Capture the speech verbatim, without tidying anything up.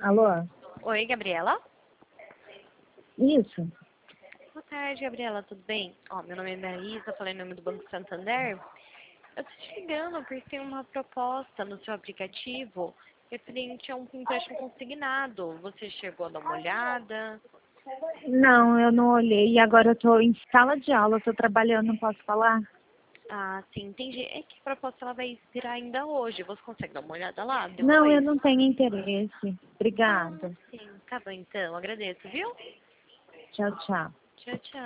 Alô? Oi, Gabriela? Isso. Boa tarde, Gabriela, tudo bem? Ó, meu nome é Marisa, falei em nome do Banco Santander. Eu tô te ligando porque tem uma proposta no seu aplicativo referente a um empréstimo consignado. Você chegou a dar uma olhada? Não, eu não olhei. E agora eu tô em sala de aula, eu tô trabalhando, não posso falar? Ah, sim, entendi. É que a proposta ela vai expirar ainda hoje. Você consegue dar uma olhada lá Não, eu depois? não tenho interesse. Ah, Obrigada. sim. Tá bom, então. Agradeço, viu? Tchau, tchau. Tchau, tchau.